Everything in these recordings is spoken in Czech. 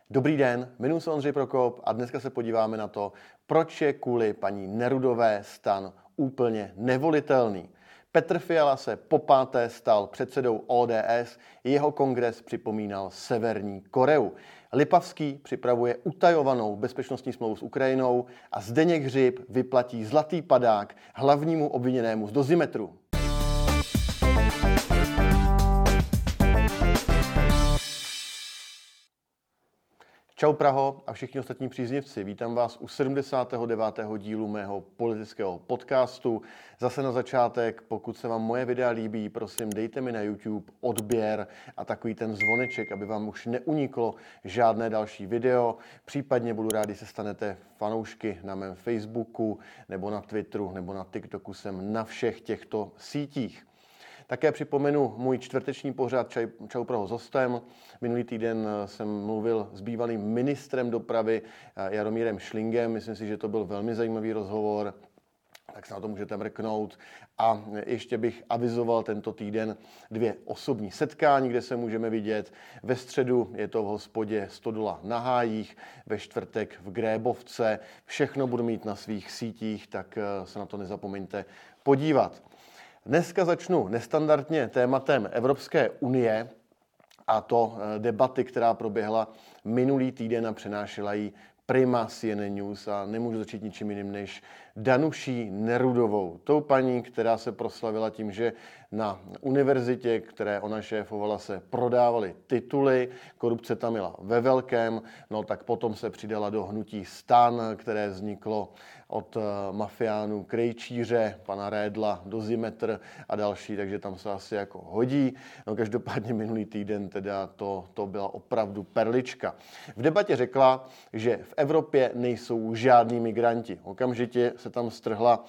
Dobrý den, jmenuji se Ondřej Prokop a dneska se podíváme na to, proč je kvůli paní Nerudové stan úplně nevolitelný. Petr Fiala se popáté stal předsedou ODS, jeho kongres připomínal Severní Koreu. Lipavský připravuje utajovanou bezpečnostní smlouvu s Ukrajinou a Zdeněk Hřib vyplatí zlatý padák hlavnímu obviněnému z Dozimetru. Čau Praho a všichni ostatní příznivci, vítám vás u 79. dílu mého politického podcastu. Zase na začátek, pokud se vám moje videa líbí, prosím dejte mi na YouTube odběr a takový ten zvoneček, aby vám už neuniklo žádné další video. Případně budu rád, když se stanete fanoušky na mém Facebooku nebo na Twitteru nebo na TikToku, jsem na všech těchto sítích. Také připomenu můj čtvrteční pořad Čau Praho s hostem. Minulý týden jsem mluvil s bývalým ministrem dopravy Jaromírem Šlingem. Myslím si, že to byl velmi zajímavý rozhovor, tak se na to můžete mrknout. A ještě bych avizoval tento týden 2 osobní setkání, kde se můžeme vidět. Ve středu je to v hospodě Stodola na Hájích, ve čtvrtek v Grébovce. Všechno budu mít na svých sítích, tak se na to nezapomeňte podívat. Dneska začnu nestandardně tématem Evropské unie a to debaty, která proběhla minulý týden a přenášela ji Prima CNN News a nemůžu začít ničím jiným než Danuší Nerudovou. Tou paní, která se proslavila tím, že na univerzitě, které ona šéfovala, se prodávaly tituly, korupce tam byla ve velkém, no tak potom se přidala do hnutí STAN, které vzniklo od mafiánů Krejčíře, pana Redla, Dozimetr a další, takže tam se asi jako hodí. No každopádně minulý týden teda to byla opravdu perlička. V debatě řekla, že v Evropě nejsou žádní migranti. Okamžitě se tam strhla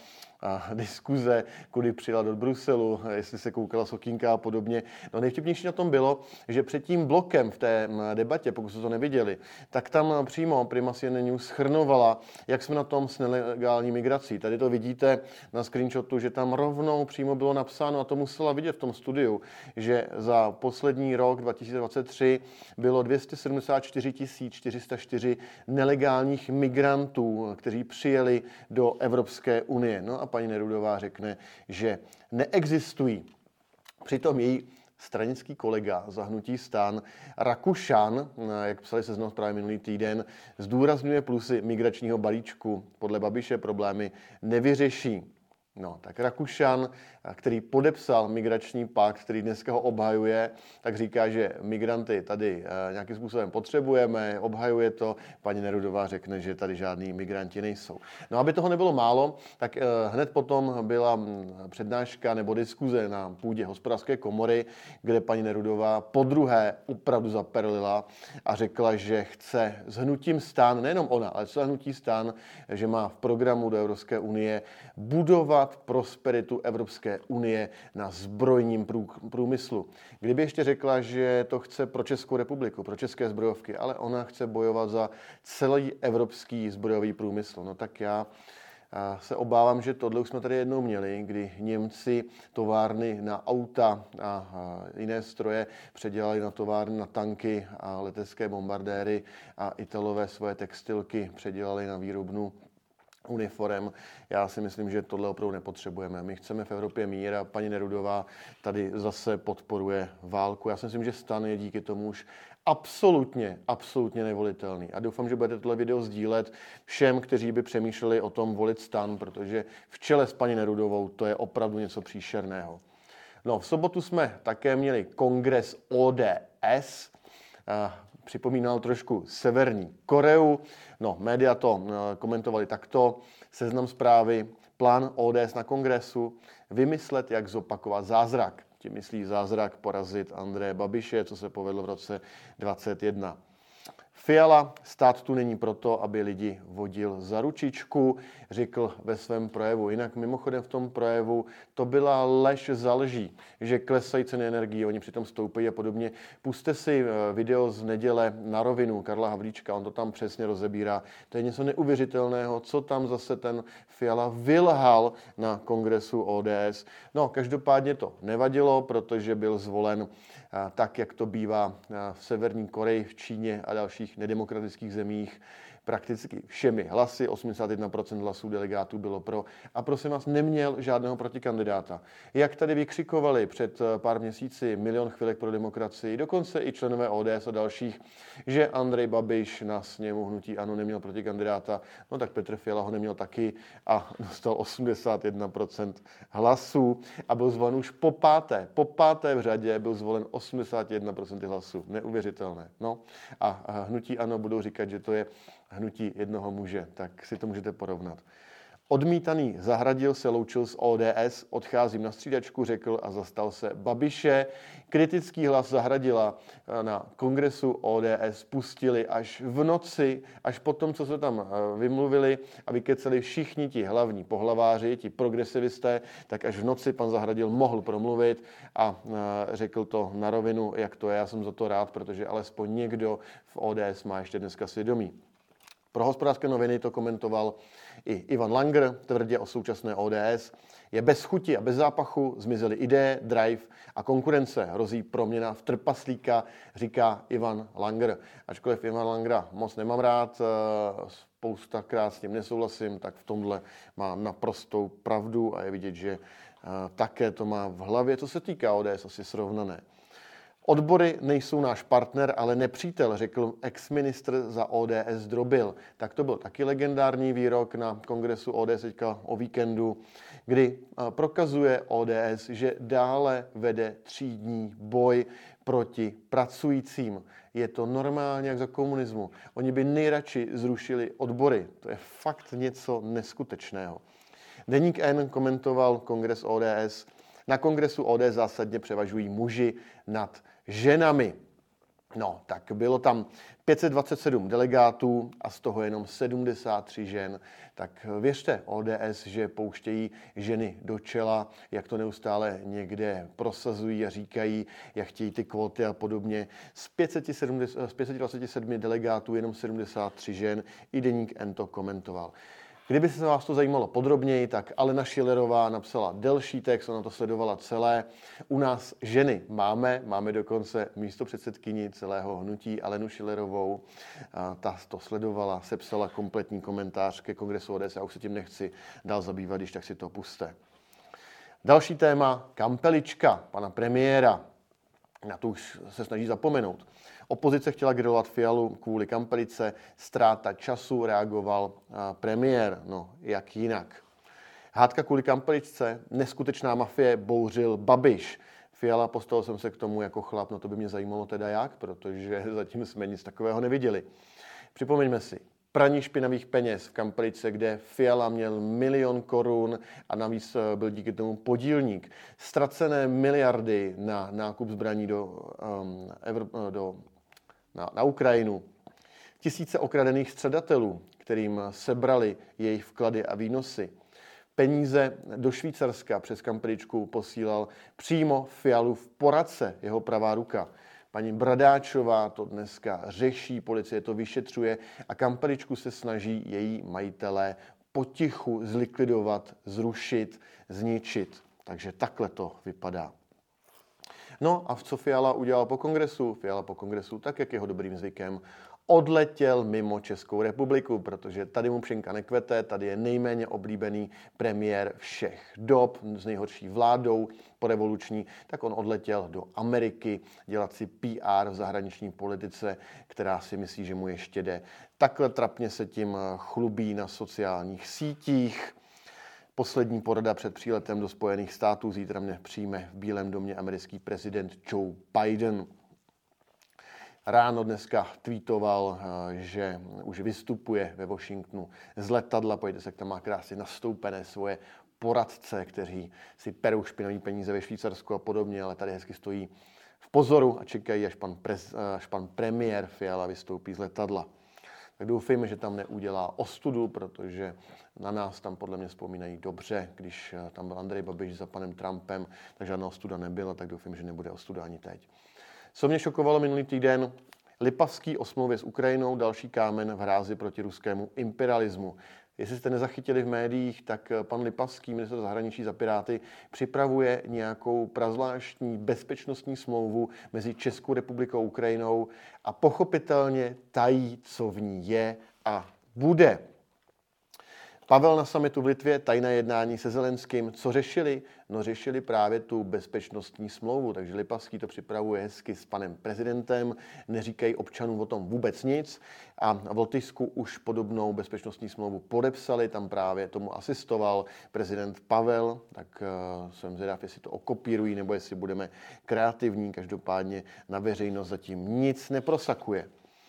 diskuze, kudy přijela do Bruselu, jestli se koukala z okýnka a podobně. No nejvtipnější na tom bylo, že před tím blokem v té debatě, pokud jste to neviděli, tak tam přímo Prima CNN News shrnovala, jak jsme na tom s nelegální migrací. Tady to vidíte na screenshotu, že tam rovnou přímo bylo napsáno, a to musela vidět v tom studiu, že za poslední rok 2023 bylo 274 404 nelegálních migrantů, kteří přijeli do Evropské unie. No a paní Nerudová řekne, že neexistují. Přitom její stranický kolega za hnutí STAN Rakušan, jak psali Seznam právě minulý týden, zdůrazňuje plusy migračního balíčku. Podle Babiše problémy nevyřeší. No, tak Rakušan, který podepsal migrační pakt, který dneska ho obhajuje, tak říká, že migranty tady nějakým způsobem potřebujeme, obhajuje to. Paní Nerudová řekne, že tady žádní migranti nejsou. No, aby toho nebylo málo, tak hned potom byla přednáška nebo diskuze na půdě Hospodářské komory, kde paní Nerudová podruhé opravdu zaperlila a řekla, že chce s hnutím STAN, nejenom ona, ale celé hnutí STAN, že má v programu do Evropské unie budovat prosperitu Evropské unie na zbrojním průmyslu. Kdyby ještě řekla, že to chce pro Českou republiku, pro české zbrojovky, ale ona chce bojovat za celý evropský zbrojový průmysl, no tak já se obávám, že tohle už jsme tady jednou měli, kdy Němci továrny na auta a jiné stroje předělali na továrny na tanky a letecké bombardéry a Italové svoje textilky předělali na výrobnu uniform. Já si myslím, že tohle opravdu nepotřebujeme. My chceme v Evropě mír a paní Nerudová tady zase podporuje válku. Já si myslím, že STAN je díky tomu už absolutně nevolitelný. A doufám, že budete tohle video sdílet všem, kteří by přemýšleli o tom volit STAN, protože v čele s paní Nerudovou to je opravdu něco příšerného. No, v sobotu jsme také měli kongres ODS, připomínal trošku Severní Koreu. No, média to komentovali takto. Seznam zprávy, plán ODS na kongresu, vymyslet, jak zopakovat zázrak. Tím myslí zázrak porazit Andreje Babiše, co se povedlo v roce 2021. Fiala, stát tu není proto, aby lidi vodil za ručičku, řekl ve svém projevu. Jinak mimochodem v tom projevu to byla lež za lží, že klesají ceny energie, oni přitom stoupají a podobně. Pusťte si video z neděle Na rovinu Karla Havlíčka, on to tam přesně rozebírá. To je něco neuvěřitelného, co tam zase ten Fiala vylhal na kongresu ODS. No, každopádně to nevadilo, protože byl zvolen tak, jak to bývá v Severní Koreji, v Číně a dalších evropských nedemokratických zemích prakticky všemi hlasy, 81% hlasů delegátů bylo pro a prosím vás neměl žádného protikandidáta. Jak tady vykřikovali před pár měsíci Milion chvilek pro demokracii, dokonce i členové ODS a dalších, že Andrej Babiš na sněmu hnutí ANO neměl protikandidáta, no tak Petr Fiala ho neměl taky a dostal 81% hlasů a byl zvolen už po páté v řadě byl zvolen 81% hlasů. Neuvěřitelné. No a hnutí ANO budou říkat, že to je hnutí jednoho muže, tak si to můžete porovnat. Odmítaný Zahradil se loučil s ODS, odcházím na střídačku, řekl a zastal se Babiše. Kritický hlas Zahradila na kongresu ODS pustili až v noci, až po tom, co se tam vymluvili a vykeceli všichni ti hlavní pohlaváři, ti progresivisté, tak až v noci pan Zahradil mohl promluvit a řekl to na rovinu, jak to je. Já jsem za to rád, protože alespoň někdo v ODS má ještě dneska svědomí. Pro Hospodářské noviny to komentoval i Ivan Langer, tvrdě o současné ODS. Je bez chuti a bez zápachu, zmizely ideje, drive a konkurence. Hrozí proměna v trpaslíka, říká Ivan Langer. Ačkoliv Ivan Langera moc nemám rád, spoustakrát s ním nesouhlasím, tak v tomhle má naprostou pravdu a je vidět, že také to má v hlavě, co se týká ODS, asi srovnané. Odbory nejsou náš partner, ale nepřítel, řekl ex-ministr za ODS Drobil. Tak to byl taky legendární výrok na kongresu ODS teďka o víkendu, kdy prokazuje ODS, že dále vede třídní boj proti pracujícím. Je to normálně jak za komunismu. Oni by nejradši zrušili odbory. To je fakt něco neskutečného. Deník N komentoval kongres ODS. Na kongresu ODS zásadně převažují muži nad ženami. No, tak bylo tam 527 delegátů a z toho jenom 73 žen. Tak věřte ODS, že pouštějí ženy do čela, jak to neustále někde prosazují a říkají, jak chtějí ty kvóty a podobně. Z 527 delegátů jenom 73 žen, i deník N to komentoval. Kdyby se vás to zajímalo podrobněji, tak Alena Schillerová napsala delší text, ona to sledovala celé. U nás ženy máme dokonce místopředsedkyni celého hnutí Alenu Schillerovou. Ta to sledovala, sepsala kompletní komentář ke kongresu ODS. Já už se tím nechci dál zabývat, když tak si to puste. Další téma, kampelička pana premiéra. Na to už se snaží zapomenout. Opozice chtěla grilovat Fialu kvůli kampelice, ztráta času, reagoval premiér. No, jak jinak. Hádka kvůli kampeličce, neskutečná mafie, bouřil Babiš. Fiala, postavil jsem se k tomu jako chlap, no to by mě zajímalo teda jak, protože zatím jsme nic takového neviděli. Připomeňme si, praní špinavých peněz v kampelice, kde Fiala měl 1 000 000 korun a navíc byl díky tomu podílník. Ztracené miliardy na nákup zbraní na Ukrajinu. Tisíce okradených středatelů, kterým sebrali jejich vklady a výnosy. Peníze do Švýcarska přes kampeličku posílal přímo Fialův poradce, jeho pravá ruka. Paní Bradáčová to dneska řeší, policie to vyšetřuje a kampeličku se snaží její majitelé potichu zlikvidovat, zrušit, zničit. Takže takhle to vypadá. No a co Fiala udělal po kongresu? Fiala po kongresu, tak jak jeho dobrým zvykem, odletěl mimo Českou republiku, protože tady mu pšenka nekvete, tady je nejméně oblíbený premiér všech dob s nejhorší vládou porevoluční, tak on odletěl do Ameriky dělat si PR v zahraniční politice, která si myslí, že mu ještě jde. Takhle trapně se tím chlubí na sociálních sítích. Poslední porada před příletem do Spojených států. Zítra mě přijme v Bílém domě americký prezident Joe Biden. Ráno dneska tweetoval, že už vystupuje ve Washingtonu z letadla. Pojďte se, tam má krásně nastoupené svoje poradce, kteří si perou špinavý peníze ve Švýcarsku a podobně, ale tady hezky stojí v pozoru a čekají, až pan premiér Fiala vystoupí z letadla. Tak doufejme, že tam neudělá ostudu, protože na nás tam podle mě vzpomínají dobře, když tam byl Andrej Babiš za panem Trumpem, tak žádná ostuda nebyla, tak doufím, že nebude ostuda ani teď. Co mě šokovalo minulý týden, Lipavský o smlouvě s Ukrajinou, další kámen v hrázi proti ruskému imperialismu. Jestli jste nezachytili v médiích, tak pan Lipavský, ministr zahraničí za Piráty, připravuje nějakou prazvláštní bezpečnostní smlouvu mezi Českou republikou a Ukrajinou a pochopitelně tají, co v ní je a bude. Pavel na summitu v Litvě, tajné jednání se Zelenským, co řešili? No řešili právě tu bezpečnostní smlouvu, takže Lipavský to připravuje hezky s panem prezidentem, neříkají občanům o tom vůbec nic a v Lotyšsku už podobnou bezpečnostní smlouvu podepsali, tam právě tomu asistoval prezident Pavel, tak jsem zvědav, jestli to okopírují nebo jestli budeme kreativní, každopádně na veřejnost zatím nic neprosakuje.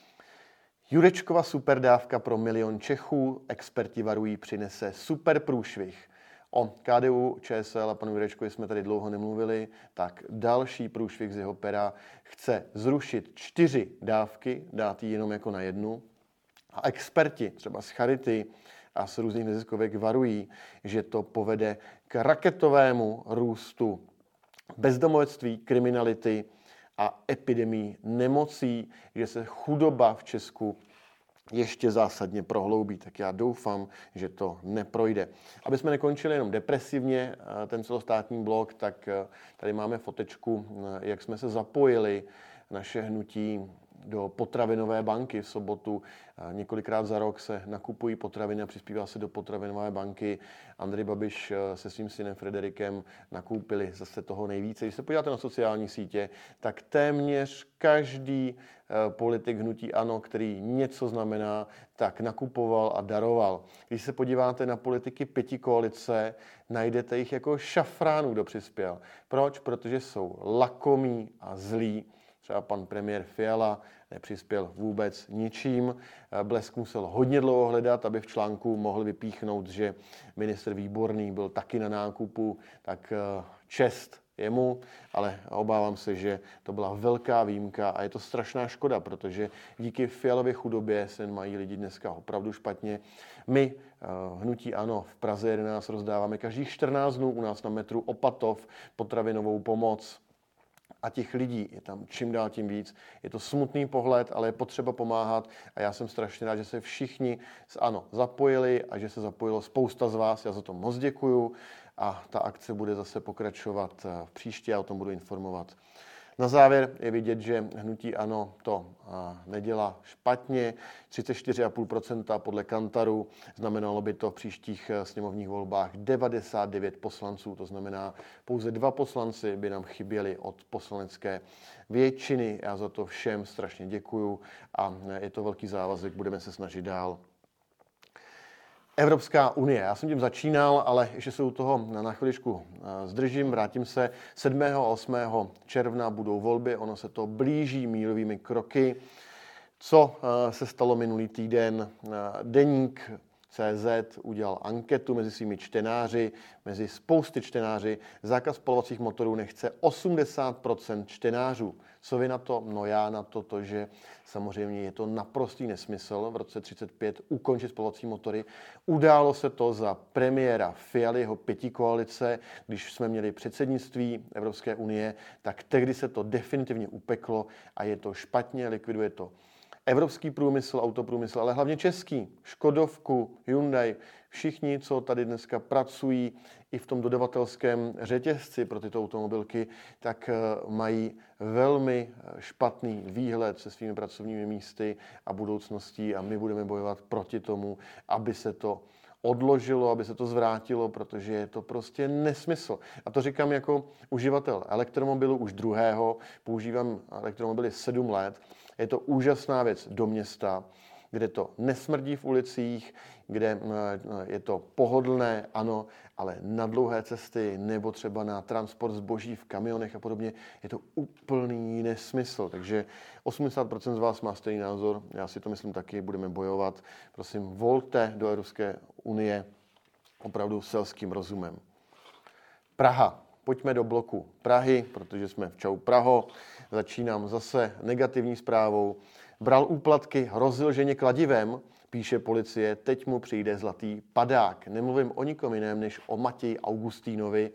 Jurečkova superdávka pro 1 000 000 Čechů, experti varují, přinese super průšvih. O KDU, ČSL a panu Jurečkovi jsme tady dlouho nemluvili, tak další průšvih z jeho pera chce zrušit 4 dávky, dát ji jenom jako na jednu. A experti třeba z Charity a z různých neziskovek varují, že to povede k raketovému růstu bezdomovectví, kriminality a epidemii nemocí, že se chudoba v Česku ještě zásadně prohloubí, tak já doufám, že to neprojde. Aby jsme nekončili jenom depresivně ten celostátní blok, tak tady máme fotečku, jak jsme se zapojili, naše hnutí, do potravinové banky v sobotu. Několikrát za rok se nakupují potraviny a přispívá se do potravinové banky. Andrej Babiš se svým synem Frederikem nakoupili zase toho nejvíce. Když se podíváte na sociální sítě, tak téměř každý politik hnutí ANO, který něco znamená, tak nakupoval a daroval. Když se podíváte na politiky pětikoalice, najdete jich jako šafránů, kdo přispěl. Proč? Protože jsou lakomí a zlí. Třeba pan premiér Fiala nepřispěl vůbec ničím. Blesk musel hodně dlouho hledat, aby v článku mohl vypíchnout, že ministr Výborný byl taky na nákupu, tak čest jemu, ale obávám se, že to byla velká výjimka a je to strašná škoda, protože díky Fialově chudobě se mají lidi dneska opravdu špatně. My, hnutí ANO v Praze 11, rozdáváme každých 14 dnů u nás na metru Opatov potravinovou pomoc. A těch lidí je tam čím dál tím víc. Je to smutný pohled, ale je potřeba pomáhat a já jsem strašně rád, že se všichni z ANO zapojili a že se zapojilo spousta z vás. Já za to moc děkuju a ta akce bude zase pokračovat v příští, já o tom budu informovat. Na závěr je vidět, že hnutí ANO to nedělá špatně. 34,5% podle Kantaru. Znamenalo by to v příštích sněmovních volbách 99 poslanců. To znamená, pouze 2 poslanci by nám chyběli od poslanecké většiny. Já za to všem strašně děkuju a je to velký závazek. Budeme se snažit dál. Evropská unie. Já jsem tím začínal, ale ještě se u toho na chviličku zdržím, vrátím se. 7. a 8. června budou volby, ono se to blíží mílovými kroky. Co se stalo minulý týden? Deník CZ udělal anketu mezi svými čtenáři, mezi spousty čtenáři. Zákaz spalovacích motorů nechce 80% čtenářů. Co vy na to? No já na to, že samozřejmě je to naprostý nesmysl v roce 1935 ukončit spalovací motory. Událo se to za premiéra Fialy, jeho pětikoalice, když jsme měli předsednictví Evropské unie, tak tehdy se to definitivně upeklo a je to špatně, likviduje to evropský průmysl, autoprůmysl, ale hlavně český, Škodovku, Hyundai, všichni, co tady dneska pracují i v tom dodavatelském řetězci pro tyto automobilky, tak mají velmi špatný výhled se svými pracovními místy a budoucností a my budeme bojovat proti tomu, aby se to odložilo, aby se to zvrátilo, protože je to prostě nesmysl. A to říkám jako uživatel elektromobilu už druhého, používám elektromobily 7 let. Je to úžasná věc do města, kde to nesmrdí v ulicích, kde je to pohodlné, ano, ale na dlouhé cesty nebo třeba na transport zboží v kamionech a podobně, je to úplný nesmysl. Takže 80% z vás má stejný názor, já si to myslím taky, budeme bojovat. Prosím, volte do Evropské unie opravdu selským rozumem. Praha. Pojďme do bloku Prahy, protože jsme v Čau Praho. Začínám zase negativní zprávou. Bral úplatky, hrozil ženě kladivem, píše policie, teď mu přijde zlatý padák. Nemluvím o nikom jiném, než o Matěji Augustínovi.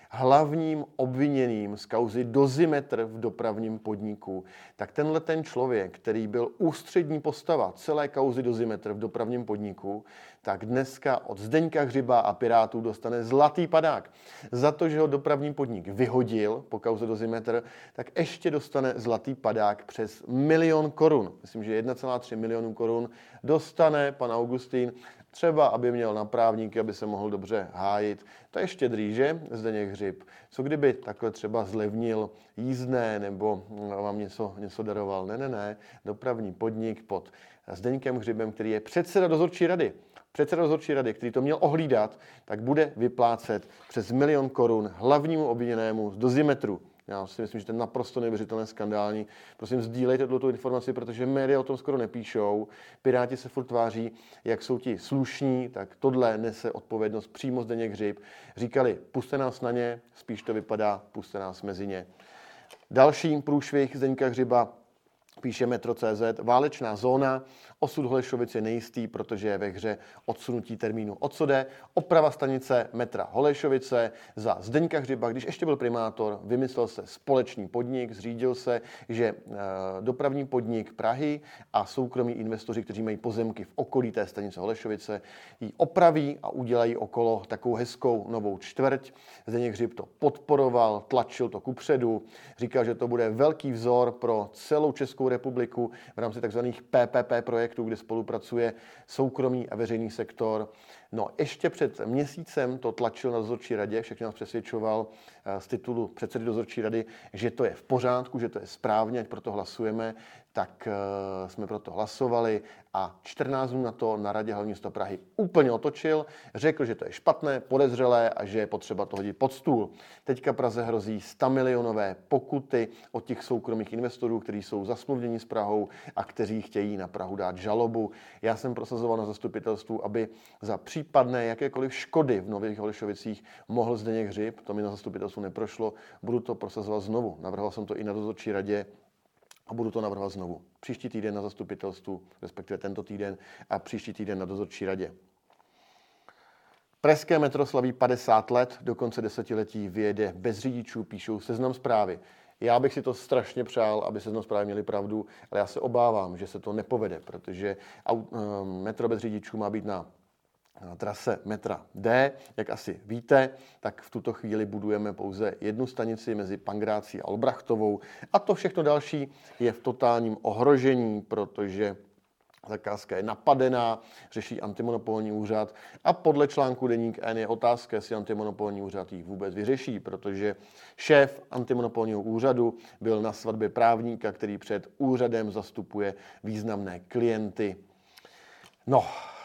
hlavním obviněným z kauzy Dozimetr v dopravním podniku, tak tenhle ten člověk, který byl ústřední postava celé kauzy Dozimetr v dopravním podniku, tak dneska od Zdeňka Hřiba a Pirátů dostane zlatý padák. Za to, že ho dopravní podnik vyhodil po kauze Dozimetr, tak ještě dostane zlatý padák přes 1 000 000 korun. Myslím, že 1,3 milionu korun dostane pan Augustín, třeba aby měl na právníky, aby se mohl dobře hájit. To je štědrý, že, Zdeněk Hřib? Co kdyby takhle třeba zlevnil jízdné nebo vám něco daroval? Ne. Dopravní podnik pod Zdeňkem Hřibem, který je předseda dozorčí rady, který to měl ohlídat, tak bude vyplácet přes 1 000 000 korun hlavnímu obviněnému z Dozimetru. Já si myslím, že to je naprosto neuvěřitelné, skandální. Prosím, sdílejte tuto informaci, protože média o tom skoro nepíšou. Piráti se furt tváří, jak jsou ti slušní, tak tohle nese odpovědnost přímo Zdeněk Hřib. Říkali, pusťte nás na ně, spíš to vypadá, pusťte nás mezi ně. Další průšvih Zdeňka Hřiba, píše Metro.cz, válečná zóna, osud Holešovic je nejistý, protože je ve hře odsunutí termínu. O co jde? Oprava stanice metra Holešovice za Zdeňka Hřiba, když ještě byl primátor, vymyslel se společný podnik, zřídil se, že dopravní podnik Prahy a soukromí investoři, kteří mají pozemky v okolí té stanice Holešovice, ji opraví a udělají okolo takovou hezkou novou čtvrť. Zdeněk Hřib to podporoval, tlačil to kupředu, říkal, že to bude velký vzor pro celou Českou republiku v rámci takzvaných PPP projektů, kde spolupracuje soukromý a veřejný sektor. No, ještě před měsícem to tlačil na dozorčí radě, všechny nás přesvědčoval z titulu předsedy dozorčí rady, že to je v pořádku, že to je správně, ať proto hlasujeme, tak jsme proto hlasovali a 14 dnů na to na radě hlavního města Prahy úplně otočil, řekl, že to je špatné, podezřelé a že je potřeba to hodit pod stůl. Teďka Praze hrozí 100 milionové pokuty od těch soukromých investorů, kteří jsou zasmluvněni s Prahou a kteří chtějí na Prahu dát žalobu. Já jsem prosazoval na zastupitelstvu, aby za případné jakékoliv škody v Nových Holešovicích mohl Zdeněk Hřib, to mi na zastupitelstvu neprošlo, budu to prosazovat znovu. Navrhoval jsem to i na dozorčí radě a budu to navrhovat znovu. Příští týden na zastupitelstvu, respektive tento týden a příští týden na dozorčí radě. Pražské metro slaví 50 let, do konce desetiletí vyjede bez řidičů, píšou Seznam Zprávy. Já bych si to strašně přál, aby Seznam Zprávy měli pravdu, ale já se obávám, že se to nepovede, protože metro bez řidičů má být na trase metra D. Jak asi víte, tak v tuto chvíli budujeme pouze jednu stanici mezi Pangrácí a Olbrachtovou a to všechno další je v totálním ohrožení, protože zakázka je napadená, řeší antimonopolní úřad a podle článku Deník N je otázka, jestli antimonopolní úřad ji vůbec vyřeší, protože šéf antimonopolního úřadu byl na svatbě právníka, který před úřadem zastupuje významné klienty. No,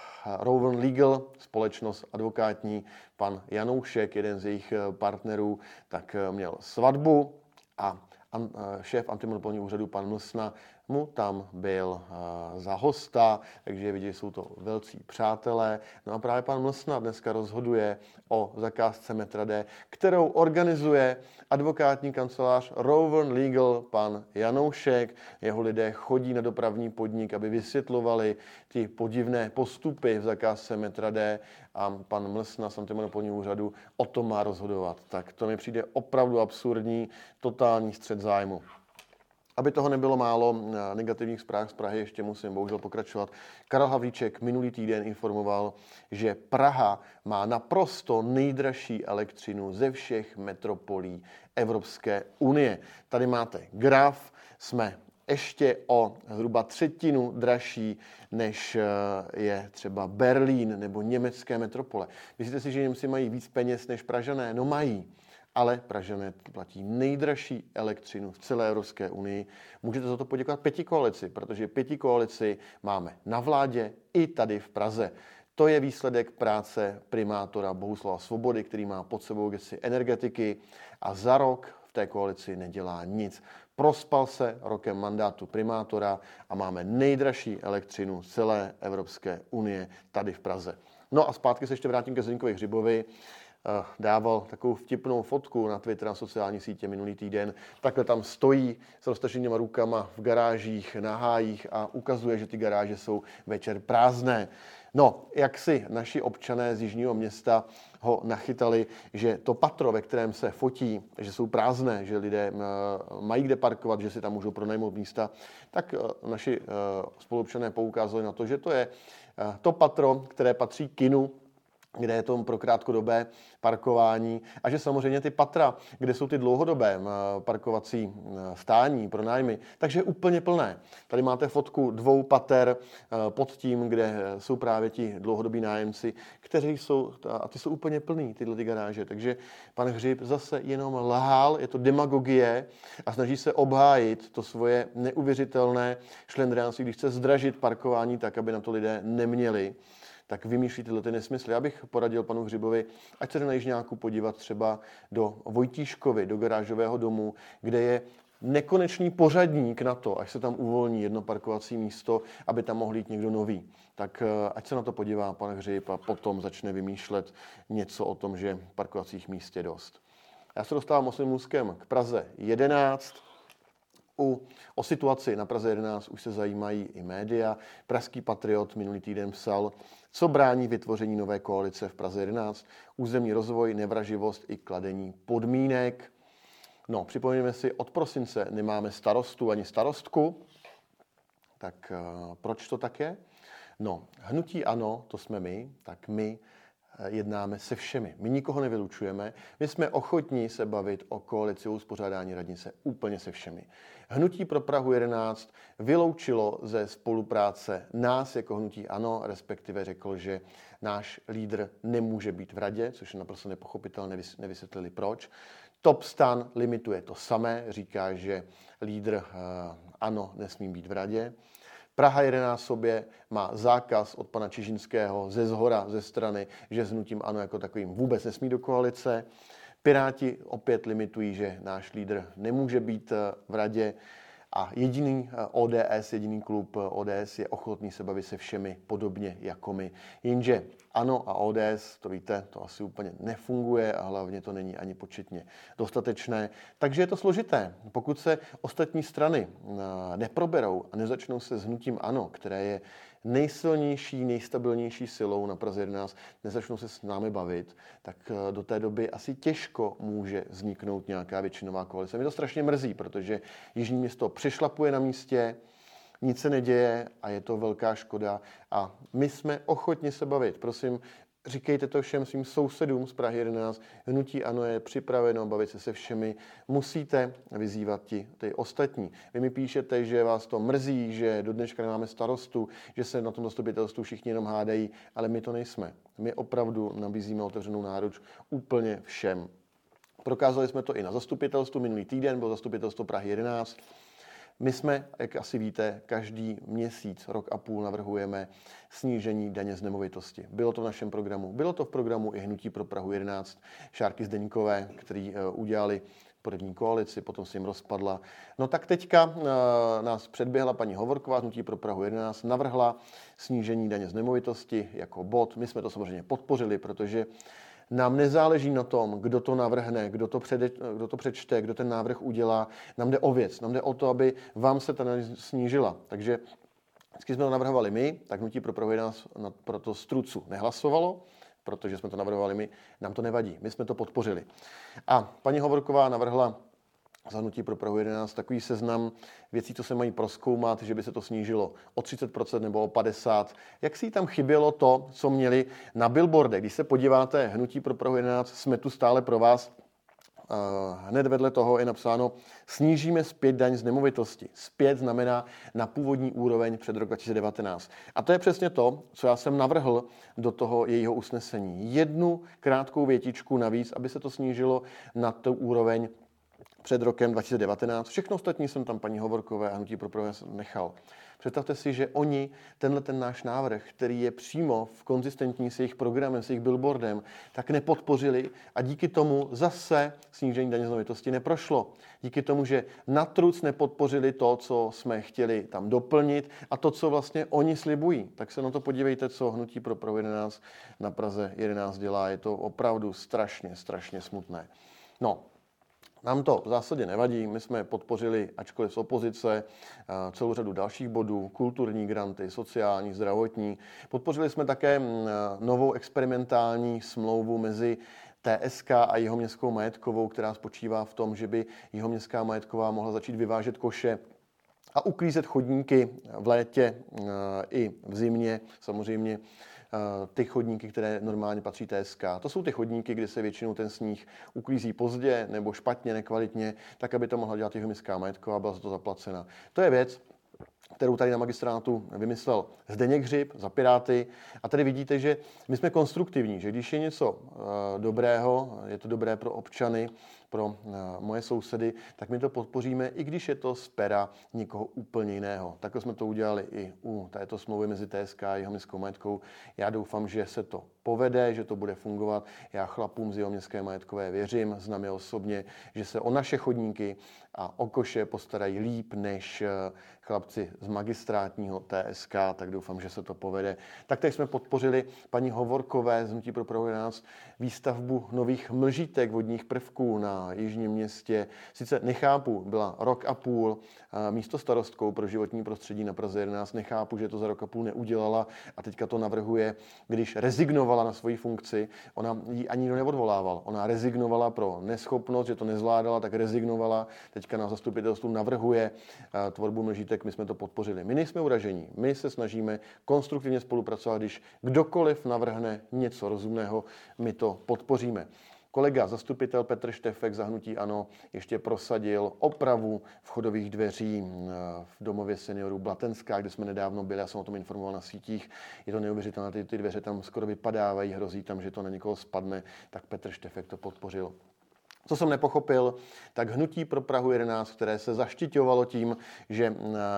Rowan Legal, společnost advokátní, pan Janoušek, jeden z jejich partnerů, tak měl svatbu a šéf antimonopolního úřadu, pan Mlsna, mu tam byl za hosta, takže vidět, že jsou to velcí přátelé. No a právě pan Mlsna dneska rozhoduje o zakázce metra D, kterou organizuje advokátní kancelář Rowan Legal, pan Janoušek. Jeho lidé chodí na dopravní podnik, aby vysvětlovali ty podivné postupy v zakázce metra D a pan Mlsna z antimonopolního úřadu o tom má rozhodovat. Tak to mi přijde opravdu absurdní, totální střet zájmu. Aby toho nebylo málo negativních zpráv z Prahy, ještě musím bohužel pokračovat. Karel Havlíček minulý týden informoval, že Praha má naprosto nejdražší elektřinu ze všech metropolí Evropské unie. Tady máte graf, jsme ještě o zhruba 1/3 dražší, než je třeba Berlín nebo německé metropole. Myslíte si, že Němci mají víc peněz než Pražané? No mají. Ale Pražané platí nejdražší elektřinu v celé Evropské unii. Můžete za to poděkovat pětikoalici, protože pětikoalici máme na vládě i tady v Praze. To je výsledek práce primátora Bohuslava Svobody, který má pod sebou gesci energetiky a za rok v té koalici nedělá nic. Prospal se rokem mandátu primátora a máme nejdražší elektřinu celé Evropské unie tady v Praze. No a zpátky se ještě vrátím ke Zdeňkovi Hřibovi. dával takovou vtipnou fotku na Twitter, na sociální sítě minulý týden. Takhle tam stojí s roztaženýma rukama v garážích, na hájích a ukazuje, že ty garáže jsou večer prázdné. No, jak si naši občané z Jižního Města ho nachytali, že to patro, ve kterém se fotí, že jsou prázdné, že lidé mají kde parkovat, že si tam můžou pronajmout místa, tak naši spoluobčané poukázali na to, že to je to patro, které patří kinu, kde je to pro krátkodobé parkování a že samozřejmě ty patra, kde jsou ty dlouhodobé parkovací stání, pronájmy, takže je úplně plné. Tady máte fotku 2 pater pod tím, kde jsou právě ti dlouhodobí nájemci, kteří jsou, a ty jsou úplně plný, tyhle ty garáže. Takže pan Hřib zase jenom lhal, je to demagogie a snaží se obhájit to svoje neuvěřitelné šlendriánství, když chce zdražit parkování tak, aby na to lidé neměli, tak vymýšlí tyhle ty nesmysly. Já bych poradil panu Hřibovi, ať se jde na Jižňáku podívat třeba do Vojtíškovy, do garážového domu, kde je nekonečný pořadník na to, až se tam uvolní jedno parkovací místo, aby tam mohl jít někdo nový. Tak ať se na to podívá pan Hřib a potom začne vymýšlet něco o tom, že parkovacích míst je dost. Já se dostávám oslím můstkem k Praze 11. O situaci na Praze 11 už se zajímají i média. Pražský Patriot minulý týden psal, co brání vytvoření nové koalice v Praze 11, územní rozvoj, nevraživost i kladení podmínek. No, připomeňme si, od prosince nemáme starostu ani starostku. Tak proč to tak je? No, hnutí ANO, to jsme my, tak my jednáme se všemi. My nikoho nevylučujeme. My jsme ochotní se bavit o koalici o uspořádání radnice úplně se všemi. Hnutí pro Prahu 11 vyloučilo ze spolupráce nás jako hnutí ANO, respektive řekl, že náš lídr nemůže být v radě, což je naprosto nepochopitelné, nevysvětlili proč. Top Stan limituje to samé, říká, že lídr ANO nesmí být v radě. Praha 11 sobě má zákaz od pana Čižinského ze zhora, ze strany, že s hnutím ANO jako takovým vůbec nesmí do koalice. Piráti opět limitují, že náš lídr nemůže být v radě a jediný ODS, jediný klub ODS je ochotný se bavit se všemi podobně jako my. Jenže ANO a ODS, to víte, to asi úplně nefunguje a hlavně to není ani početně dostatečné. Takže je to složité. Pokud se ostatní strany neproberou a nezačnou se s hnutím ANO, které je nejsilnější, nejstabilnější silou na Praze 11, nezačnou se s námi bavit, tak do té doby asi těžko může vzniknout nějaká většinová koalice. Mě to strašně mrzí, protože Jižní Město přešlapuje na místě, nic se neděje a je to velká škoda. A my jsme ochotni se bavit. Prosím, říkejte to všem svým sousedům z Prahy 11. Hnutí ANO je připraveno bavit se všemi. Musíte vyzývat ty ostatní. Vy mi píšete, že vás to mrzí, že do dneška nemáme starostu, že se na tom zastupitelstvu všichni jenom hádají, ale my to nejsme. My opravdu nabízíme otevřenou náruč úplně všem. Prokázali jsme to i na zastupitelstvu. Minulý týden bylo zastupitelstvo Prahy 11. My jsme, jak asi víte, každý měsíc, rok a půl navrhujeme snížení daně z nemovitosti. Bylo to v našem programu, bylo to v programu i Hnutí pro Prahu 11, Šárky Zdeňkové, který udělali první koalici, potom se jim rozpadla. No tak teďka nás předběhla paní Hovorková, Hnutí pro Prahu 11, navrhla snížení daně z nemovitosti jako bod. My jsme to samozřejmě podpořili, protože nám nezáleží na tom, kdo to navrhne, kdo to přečte, kdo ten návrh udělá. Nám jde o věc, nám jde o to, aby vám se ta daň snížila. Takže vždycky jsme to navrhovali my, tak Hnutí pro Prahu 11 pro to strucu nehlasovalo, protože jsme to navrhovali my, nám to nevadí, my jsme to podpořili. A paní Hovorková navrhla za Hnutí pro Prahu 11 takový seznam věcí, co se mají prozkoumat, že by se to snížilo o 30% nebo o 50%. Jak si tam chybělo to, co měli na billboardech? Když se podíváte, Hnutí pro Prahu 11, jsme tu stále pro vás. Hned vedle toho je napsáno, snížíme zpět daň z nemovitosti. Zpět znamená na původní úroveň před rok 2019. A to je přesně to, co já jsem navrhl do toho jejího usnesení. Jednu krátkou větičku navíc, aby se to snížilo na tu úroveň před rokem 2019. Všechno ostatní jsem tam paní Hovorkové a Hnutí pro Prahu nechal. Představte si, že oni ten náš návrh, který je přímo v konzistentní s jejich programem, s jejich billboardem, tak nepodpořili a díky tomu zase snížení daně z nemovitosti neprošlo. Díky tomu, že natruc nepodpořili to, co jsme chtěli tam doplnit a to, co vlastně oni slibují. Tak se na to podívejte, co Hnutí pro Prahu 11 na Praze 11 dělá. Je to opravdu strašně smutné. No, nám to v zásadě nevadí, my jsme podpořili, ačkoliv z opozice, celou řadu dalších bodů, kulturní granty, sociální, zdravotní. Podpořili jsme také novou experimentální smlouvu mezi TSK a Jihoměstskou majetkovou, která spočívá v tom, že by Jihoměstská majetková mohla začít vyvážet koše a uklízet chodníky v létě i v zimě, samozřejmě ty chodníky, které normálně patří TSK. To jsou ty chodníky, kde se většinou ten sníh uklízí pozdě nebo špatně, nekvalitně, tak aby to mohla dělat Jihoměstská majetková a byla za to zaplacena. To je věc, kterou tady na magistrátu vymyslel Zdeněk Hřib za Piráty. A tady vidíte, že my jsme konstruktivní, že když je něco dobrého, je to dobré pro občany, pro moje sousedy, tak my to podpoříme, i když je to z pera někoho úplně jiného. Takhle jsme to udělali i u této smlouvy mezi TSK a Jihoměstskou majetkou. Já doufám, že se to povede, že to bude fungovat. Já chlapům z Jihoměstské majetkové věřím, znám je osobně, že se o naše chodníky a o koše postarají líp než chlapci z magistrátního TSK, tak doufám, že se to povede. Tak teď jsme podpořili paní Hovorkové z Hnutí pro Prahu 11 výstavbu nových mlžítek vodních prvků na Jižním Městě. Sice nechápu, byla rok a půl místostarostkou pro životní prostředí na Praze 11, nechápu, že to za rok a půl neudělala a teďka to navrhuje, když rezignovala na svoji funkci, ona ji ani neodvolával. Ona rezignovala pro neschopnost, že to nezvládala, tak rezignovala. Teďka na zastupitelstvu navrhuje tvorbu mlžítek, my jsme to podpořili. My nejsme uražení, my se snažíme konstruktivně spolupracovat, když kdokoliv navrhne něco rozumného, my to podpoříme. Kolega zastupitel Petr Štefek za hnutí ANO ještě prosadil opravu vchodových dveří v domově seniorů Blatenská, kde jsme nedávno byli, já jsem o tom informoval na sítích. Je to neuvěřitelné, ty dveře tam skoro vypadávají, hrozí tam, že to na někoho spadne, tak Petr Štefek to podpořil. Co jsem nepochopil, tak Hnutí pro Prahu 11, které se zaštiťovalo tím, že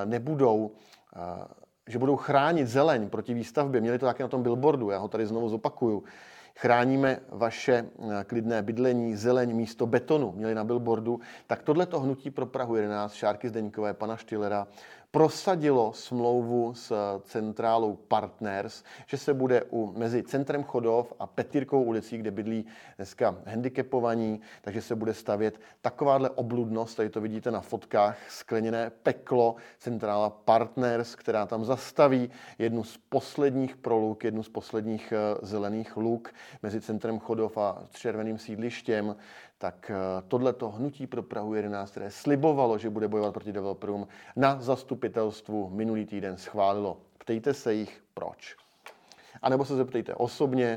budou chránit zeleň proti výstavbě, měli to také na tom billboardu, já ho tady znovu zopakuju. Chráníme vaše klidné bydlení, zeleň místo betonu, měli na billboardu, tak tohleto Hnutí pro Prahu 11, Šárky Zdeňkové, pana Štylera, prosadilo smlouvu s centrálou Partners, že se bude mezi centrem Chodov a Petýrkovou ulicí, kde bydlí dneska handicapovaní, takže se bude stavět takováhle obludnost, tady to vidíte na fotkách, skleněné peklo, centrála Partners, která tam zastaví jednu z posledních proluk, jednu z posledních zelených luk mezi centrem Chodov a červeným sídlištěm. Tak tohleto Hnutí pro Prahu 11, které slibovalo, že bude bojovat proti developerům, na zastupitelstvu minulý týden schválilo. Ptejte se jich, proč. A nebo se zeptejte osobně,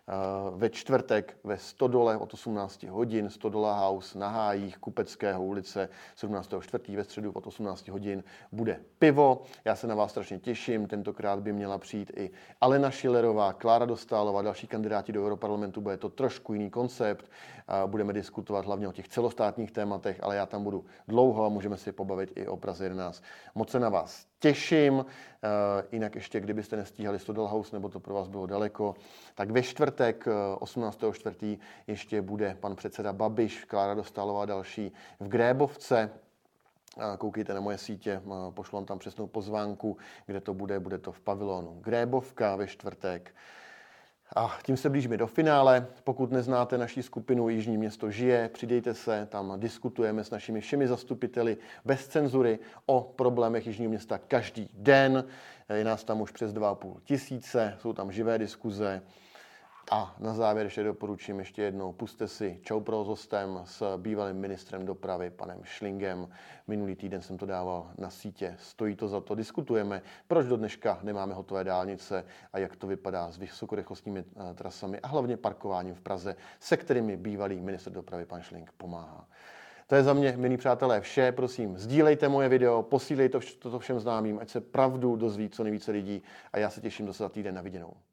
ve čtvrtek ve Stodole od 18 hodin, Stodola House na Hájích, Kupeckého ulice 17.4. ve středu od 18 hodin bude pivo. Já se na vás strašně těším, tentokrát by měla přijít i Alena Schillerová, Klára Dostálová, další kandidáti do Europarlamentu, bude to trošku jiný koncept. Budeme diskutovat hlavně o těch celostátních tématech, ale já tam budu dlouho a můžeme si pobavit i o Praze 11. Moc se na vás těším, jinak ještě, kdybyste nestíhali Stodol House, nebo to pro vás bylo daleko, tak ve čtvrtek 18.4. ještě bude pan předseda Babiš, Klára Dostálová další v Grébovce. Koukejte na moje sítě, pošlu vám tam přesnou pozvánku, kde to bude to v pavilonu Grébovka ve čtvrtek. A tím se blížíme do finále. Pokud neznáte naši skupinu Jižní město žije, přidejte se, tam diskutujeme s našimi všemi zastupiteli bez cenzury o problémech Jižního města každý den. Je nás tam už přes 2,5 tisíce, jsou tam živé diskuze. A na závěr ještě doporučím ještě jednou, pusťte si Čau pro hostem s bývalým ministrem dopravy, panem Schlingem. Minulý týden jsem to dával na sítě, stojí to za to, diskutujeme, proč do dneška nemáme hotové dálnice a jak to vypadá s vysokorychlostními trasami a hlavně parkováním v Praze, se kterými bývalý ministr dopravy, pan Schling, pomáhá. To je za mě, milí přátelé, vše. Prosím, sdílejte moje video, posílejte to všem známým, ať se pravdu dozví co nejvíce lidí a já se těším zase za týden na viděnou.